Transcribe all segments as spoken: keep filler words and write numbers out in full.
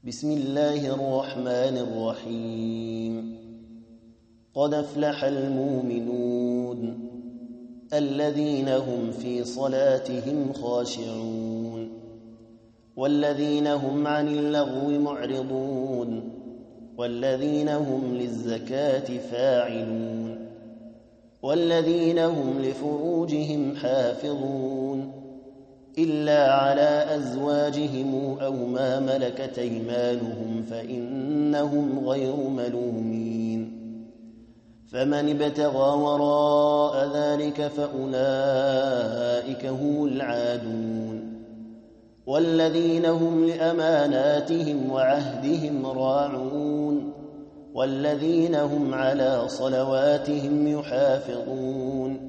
بسم الله الرحمن الرحيم قد أفلح المؤمنون الذين هم في صلاتهم خاشعون والذين هم عن اللغو معرضون والذين هم للزكاة فاعلون والذين هم لفروجهم حافظون إلا على أزواجهم أو ما ملكت أيمانهم فإنهم غير ملومين فمن ابتغى وراء ذلك فأولئك هم العادون والذين هم لأماناتهم وعهدهم راعون والذين هم على صلواتهم يحافظون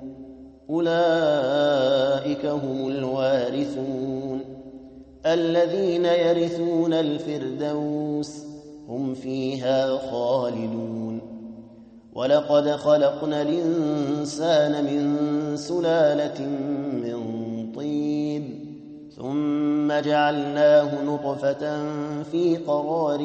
أولئك هم الوارثون الذين يرثون الفردوس هم فيها خالدون ولقد خلقنا الإنسان من سلالة من طين ثم جعلناه نطفة في قرار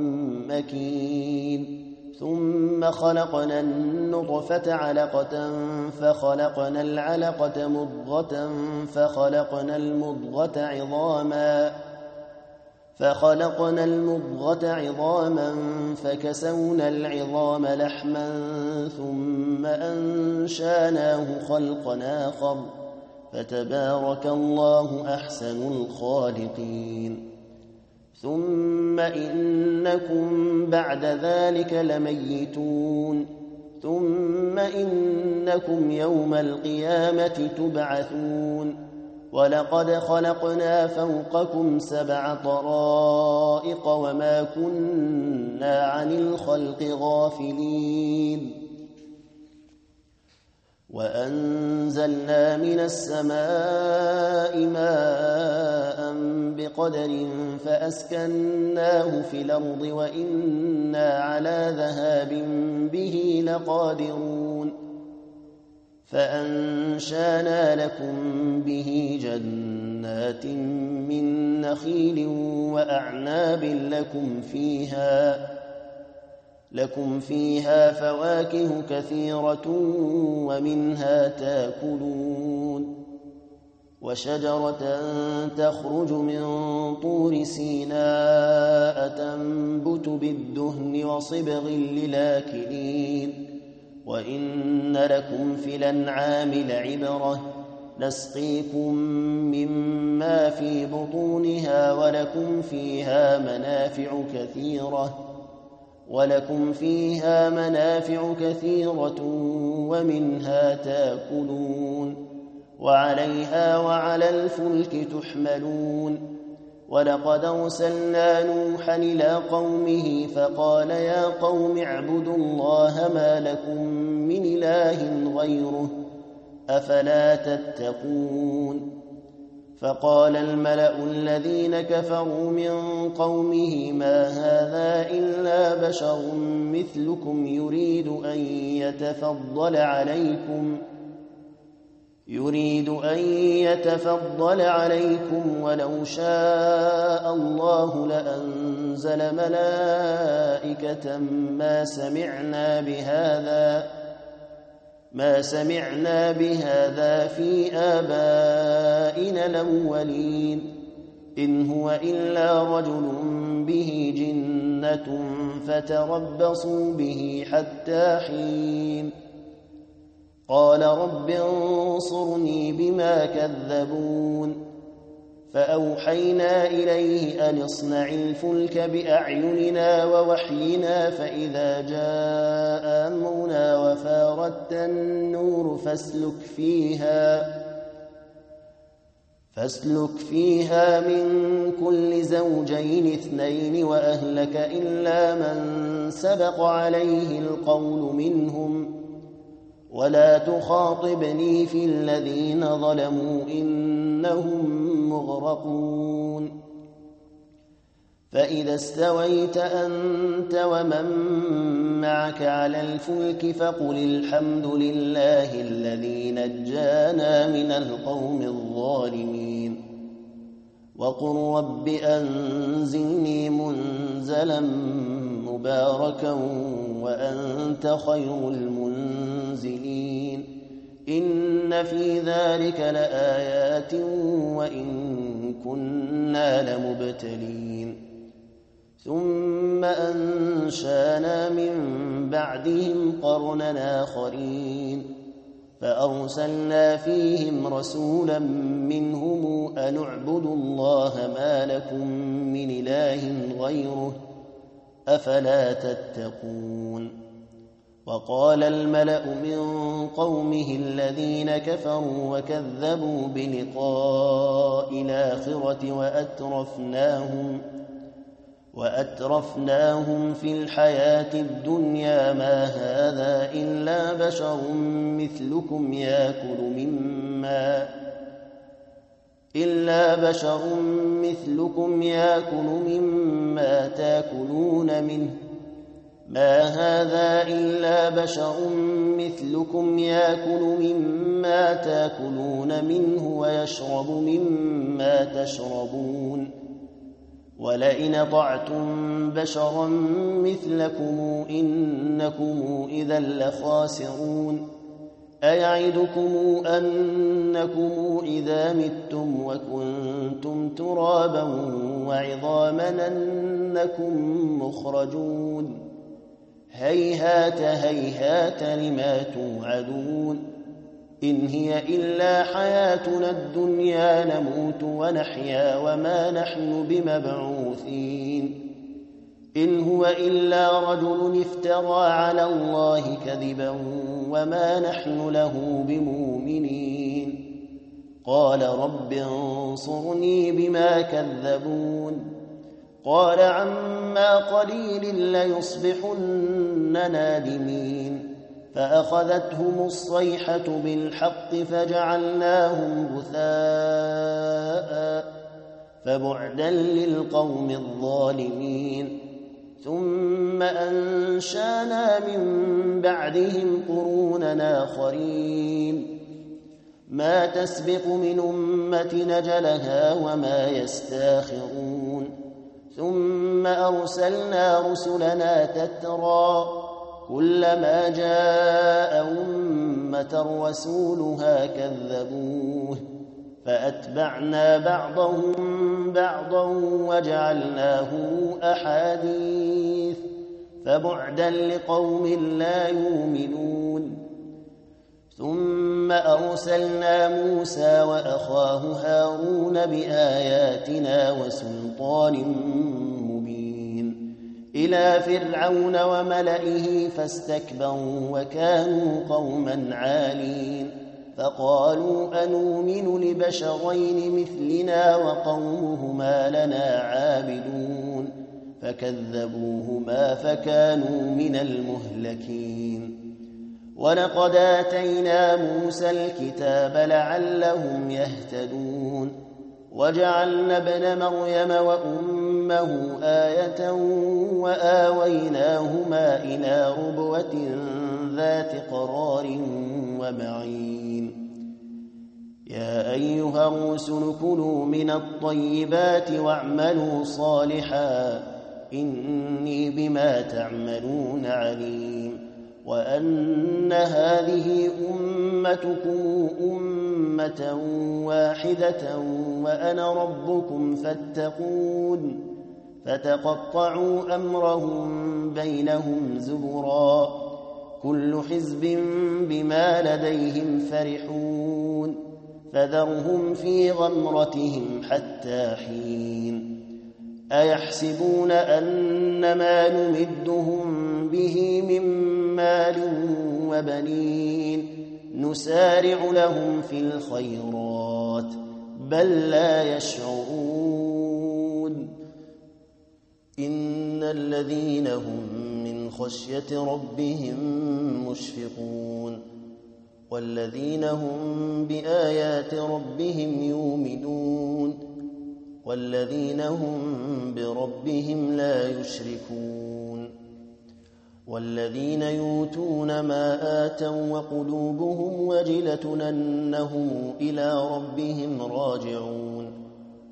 مكين ثم خلقنا النطفة علقة فخلقنا العلقة مضغة فخلقنا المضغة عظاما فخلقنا المضغة عظاما فكسونا العظام لحما ثم أنشاناه خلقا آخر فتبارك الله أحسن الخالقين ثم إنكم بعد ذلك لميتون ثم إنكم يوم القيامة تبعثون ولقد خلقنا فوقكم سبع طرائق وما كنا عن الخلق غافلين وأنزلنا من السماء ماء بقدر فأسكناه في الأرض وإنا على ذهاب به لقادرون فأنشانا لكم به جنات من نخيل وأعناب لكم فيها لكم فيها فواكه كثيرة ومنها تاكلون وشجرة تخرج من طور سيناء تنبت بالدهن وصبغ للآكلين وإن لكم في الأنعام لعبرة نسقيكم مما في بطونها ولكم فيها منافع كثيرة ولكم فيها منافع كثيرة ومنها تاكلون وعليها وعلى الفلك تحملون ولقد أرسلنا نوحا إلى قومه فقال يا قوم اعبدوا الله ما لكم من إله غيره أفلا تتقون فقال الملأ الذين كفروا من قومه ما هذا إلا بشر مثلكم يريد أن يتفضل عليكم يريد أن يتفضل عليكم ولو شاء الله لأنزل ملائكة ما سمعنا بهذا ما سمعنا بهذا في آبائنا الأولين إن هو إلا رجل به جنة فتربصوا به حتى حين قال رب انصرني بما كذبون فأوحينا إليه أن اصنع الفلك بأعيننا ووحينا فإذا جاء أمرنا وفاردت النور فاسلك فيها فاسلك فيها من كل زوجين اثنين وأهلك إلا من سبق عليه القول منهم ولا تخاطبني في الذين ظلموا إنهم مغرقون فإذا استويت أنت ومن معك على الفلك فقل الحمد لله الذي نجانا من القوم الظالمين وقل رب أنزلني منزلا منزلا مباركا وأنت خير المنزلين إن في ذلك لآيات وإن كنا لمبتلين ثم أنشانا من بعدهم قرنا آخرين فأرسلنا فيهم رسولا منهم أن اعبدوا الله ما لكم من إله غيره أفلا تتقون وقال الملأ من قومه الذين كفروا وكذبوا بلقاء الآخرة وأترفناهم وأترفناهم في الحياة الدنيا ما هذا إلا بشر مثلكم يأكل مما إلا بشر مثلكم يأكل مما تأكلون منه ما هذا إلا بشر مثلكم يأكل مما تأكلون منه ويشرب مما تشربون ولئن طعتم بشرا مثلكم إنكم إذا لخاسرون أيعدكم أنكم إذا متم وكنتم ترابا وعظاما أنكم مخرجون هيهات هيهات لما توعدون إن هي إلا حياتنا الدنيا نموت ونحيا وما نحن بمبعوثين إن هو إلا رجل افترى على الله كذبا وما نحن له بمؤمنين قال رب انصرني بما كذبون قال عما قليل ليصبحن نادمين فأخذتهم الصيحة بالحق فجعلناهم غثاء فبعدا للقوم الظالمين ثم أنشانا من بعدهم قرونا آخرين ما تسبق من أمة نجلها وما يستاخرون ثم أرسلنا رسلنا تترى كلما جاء أمة رسولها كذبوه فأتبعنا بعضهم بعضا وجعلناه أحاديث فبعدا لقوم لا يؤمنون ثم أرسلنا موسى وأخاه هارون بآياتنا وسلطان مبين إلى فرعون وملئه فاستكبروا وكانوا قوما عالين فقالوا أنؤمن لبشرين مثلنا وقومهما لنا عابدون فكذبوهما فكانوا من المهلكين ولقد آتينا موسى الكتاب لعلهم يهتدون وجعلنا ابن مريم وأمه آية وآويناهما إلى ربوة ذات قرار ومعين يا أيها الرسل كلوا من الطيبات واعملوا صالحا إني بما تعملون عليم وأن هذه أمتكم أمة واحدة وأنا ربكم فاتقون فتقطعوا أمرهم بينهم زبرا كل حزب بما لديهم فرحون فذرهم في غمرتهم حتى حين أيحسبون أن ما نمدهم به من مال وبنين نسارع لهم في الخيرات بل لا يشعرون إن الذين هم من خشية ربهم مشفقون والذين هم بآيات ربهم يؤمنون والذين هم بربهم لا يشركون والذين يؤتون ما آتوا وقلوبهم وجلة أنهم إلى ربهم راجعون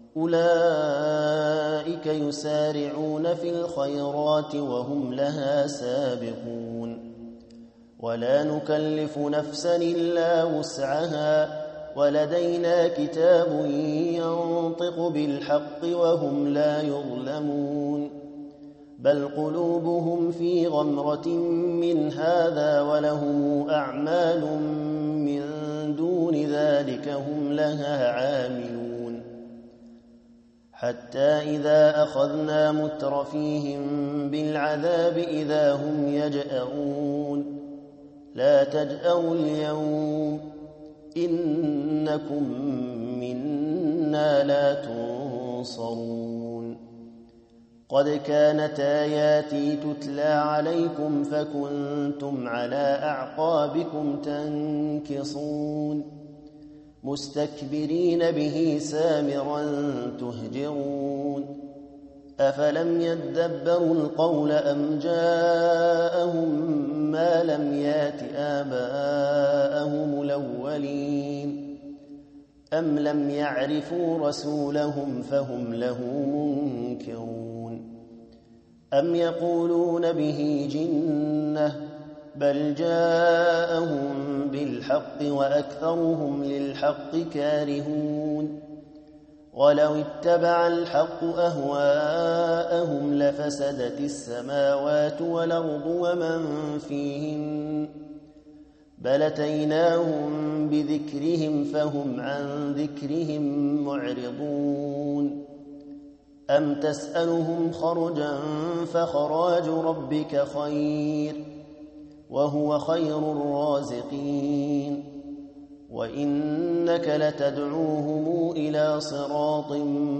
أولئك يسارعون في الخيرات وهم لها سابقون ولا نكلف نفسا إلا وسعها ولدينا كتاب ينطق بالحق وهم لا يظلمون بل قلوبهم في غمرة من هذا ولهم أعمال من دون ذلك هم لها عاملون حتى إذا أخذنا مترفيهم بالعذاب إذا هم يجأرون لا تجأروا اليوم إنكم منا لا تنصرون قد كانت آياتي تتلى عليكم فكنتم على أعقابكم تنكصون مستكبرين به سامرا تهجرون أفلم يدبروا القول أم جاءهم ما لم يات آباءهم الأولين أم لم يعرفوا رسولهم فهم له منكرون أم يقولون به جنة بل جاءهم بالحق وأكثرهم للحق كارهون ولو اتبع الحق أهواءهم لفسدت السماوات والأرض ومن فيهن بل أتيناهم بذكرهم فهم عن ذكرهم معرضون أم تسألهم خرجا فخراج ربك خير وهو خير الرازقين وإنك لتدعوهم إلى صراط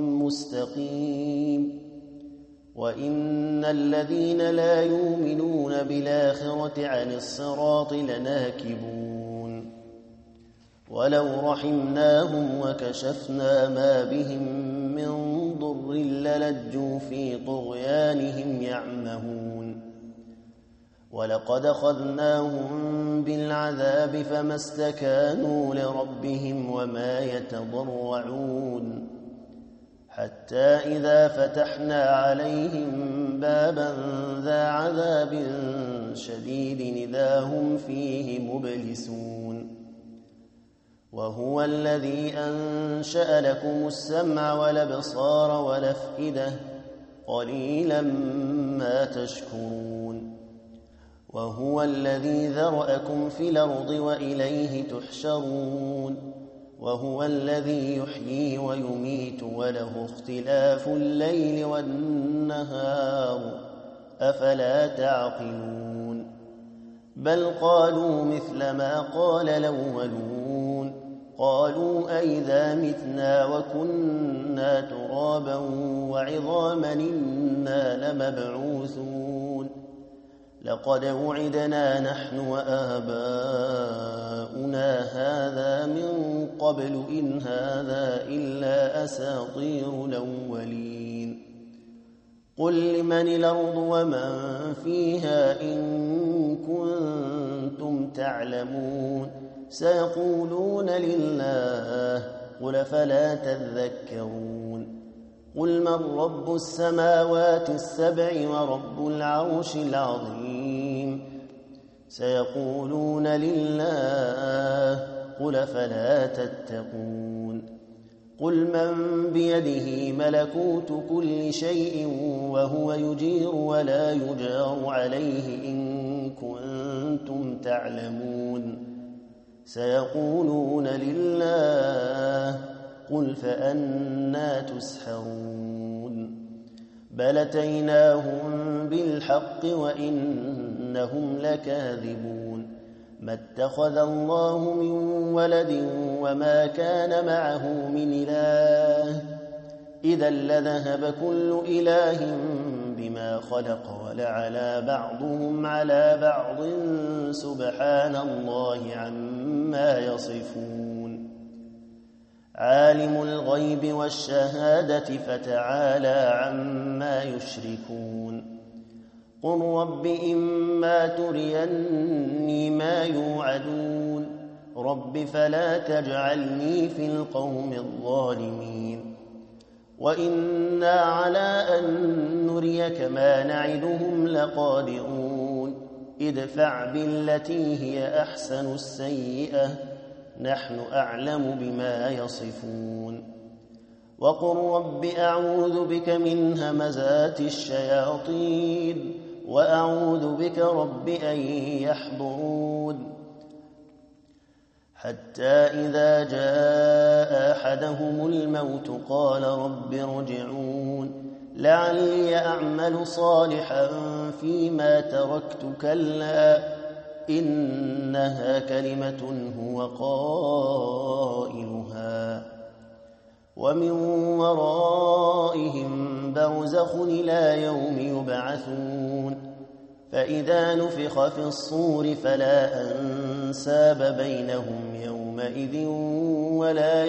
مستقيم وإن الذين لا يؤمنون بالآخرة عن الصراط لناكبون ولو رحمناهم وكشفنا ما بهم من ضر للجوا في طغيانهم يعمهون ولقد أخذناهم بالعذاب فما استكانوا لربهم وما يتضرعون حتى إذا فتحنا عليهم بابا ذا عذاب شديد إذا هم فيه مبلسون وهو الذي أنشأ لكم السمع والأبصار والأفئدة قليلا ما تشكرون وهو الذي ذرأكم في الأرض وإليه تحشرون وهو الذي يحيي ويميت وله اختلاف الليل والنهار أفلا تعقلون بل قالوا مثل ما قال الأولون قالوا أئذا متنا وكنا ترابا وعظاما إنا لمبعوثون لقد وعدنا نحن وآباؤنا هذا من قبل إن هذا إلا أساطير الأولين قل لمن الأرض ومن فيها إن كنتم تعلمون سيقولون لله قل فلا تذكرون قل من رب السماوات السبع ورب العرش العظيم سيقولون لله قل فلا تتقون قل من بيده ملكوت كل شيء وهو يجير ولا يجار عليه إن كنتم تعلمون سيقولون لله قل فأنى تسحرون بل أتيناهم بالحق وإنهم لكاذبون ما اتخذ الله من ولد وما كان معه من إله إذا لذهب كل إله بما خلق ولعلى بعضهم على بعض سبحان الله عما يصفون عالم الغيب والشهادة فتعالى عما يشركون قل رب إما تريني ما يوعدون رب فلا تجعلني في القوم الظالمين وإنا على أن نريك ما نعدهم لقادرون ادفع بالتي هي أحسن السيئة نحن أعلم بما يصفون وقل رب أعوذ بك من همزات الشياطين وأعوذ بك رب أن يحضرون حتى إذا جاء أحدهم الموت قال رب ارجعون لعلي أعمل صالحا فيما تركت كلا إنها كلمة هو قائلها ومن ورائهم برزخ إلى يوم يبعثون فإذا نفخ في الصور فلا أنساب بينهم يومئذ ولا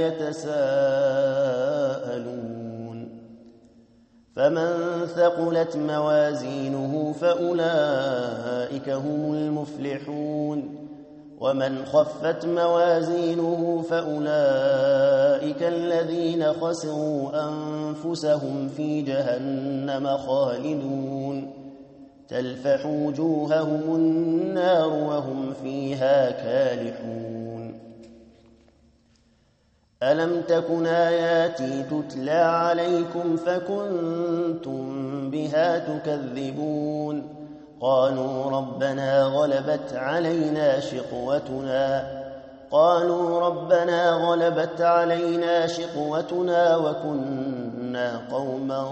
يتساءلون فمن ثقلت موازينه فأولئك هم المفلحون ومن خفت موازينه فأولئك الذين خسروا أنفسهم في جهنم خالدون تلفح وجوههم النار وهم فيها كالحون ألم تكن آياتي تتلى عليكم فكنتم بها تكذبون قالوا ربنا غلبت علينا شقوتنا قالوا ربنا غلبت علينا شقوتنا وكنا قوما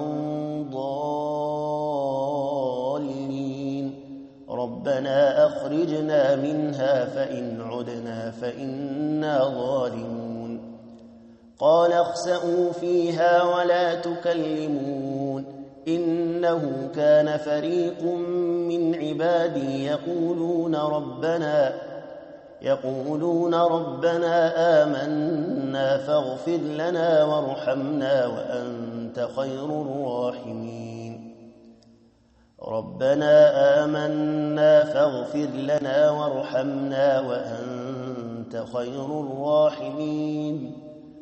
ضالين ربنا أخرجنا منها فإن عدنا فإنا ظالمون قال اخسئوا فيها ولا تكلمون إنه كان فريق من عبادي يقولون ربنا يقولون ربنا آمنا فاغفر لنا وارحمنا وأنت خير الراحمين ربنا آمنا فاغفر لنا وارحمنا وأنت خير الراحمين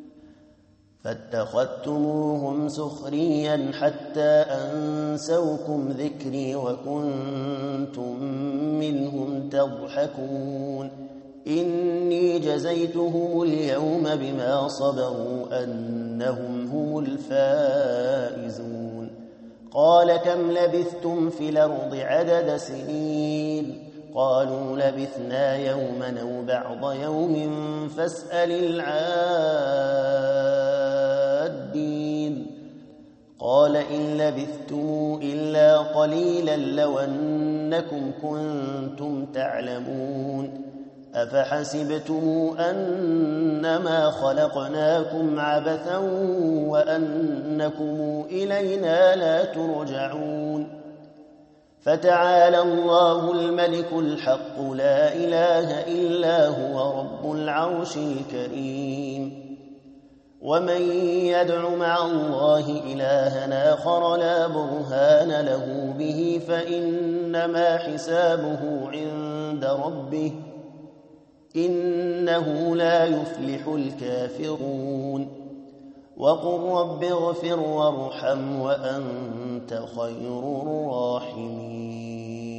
فاتخذتموهم سخريا حتى أنسوكم ذكري وكنتم منهم تضحكون إني جزيتهم اليوم بما صبروا أنهم هم الفائزون قال كم لبثتم في الأرض عدد سنين قالوا لبثنا يوما أو بعض يوم فاسأل العادين قال إن لبثتم إلا قليلا لو أنكم كنتم تعلمون أفحسبتم أنما خلقناكم عبثا وأنكم إلينا لا ترجعون فتعالى الله الملك الحق لا إله إلا هو رب العرش الكريم ومن يدع مع الله إلها آخر لا برهان له به فإنما حسابه عند ربه إنه لا يفلح الكافرون وقل رب اغفر وارحم وأنت خير الراحمين